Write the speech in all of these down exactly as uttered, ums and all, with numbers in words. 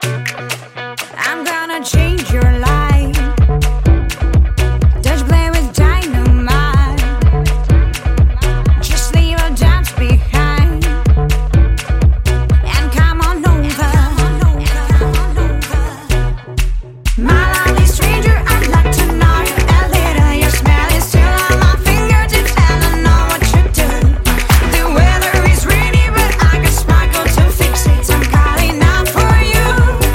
I'm gonna change your life. Don't play with dynamite. Just leave our doubts behind and come on over. My lovely stranger, I'd like to know you a little. Your smell is still on my fingertips, and I know what you do. The weather is rainy, but I got sparkle to fix it. I'm calling out for you.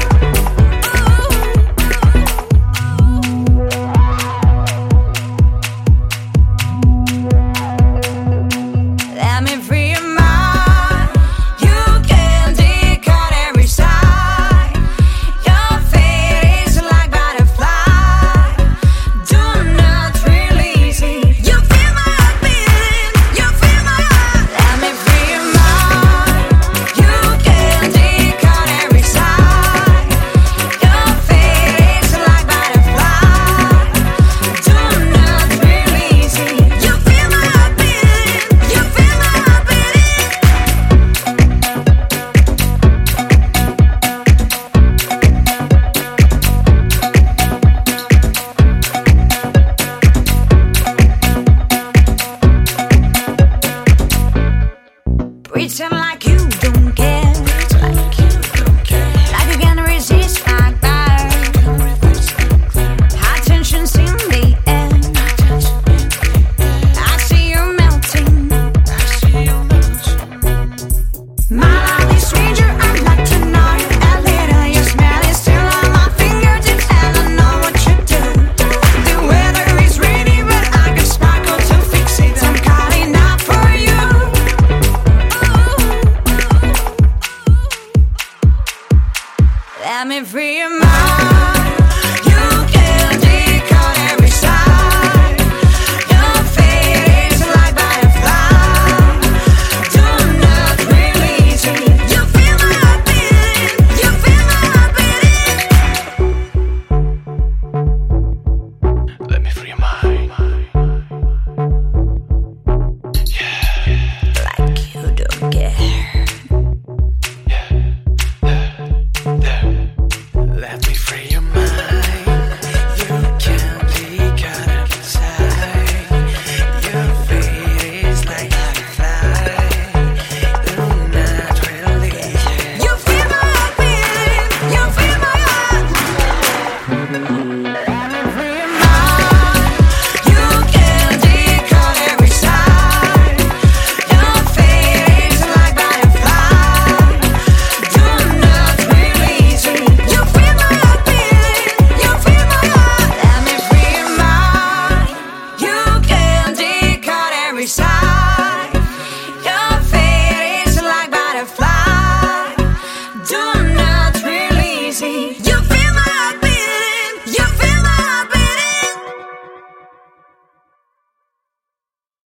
Let me free your mind. You can decode every side. Your fate is like butterfly. Do not release it. You feel my heart beating. You feel my heart. Let me free your mind. You can decode every side. Your fate is like butterfly. Do not release it. You feel my heart beating. You feel my heart beating. Pretend like you don't care. Like you can resist my fire. High tensions in the air. I see you melting. My lovely stranger, I'd like to know you a little. Your smell is still on my fingertips, and I know what you do. The weather is rainy, but I got sparkle to fix it. I'm calling out for you. Let me free your mind.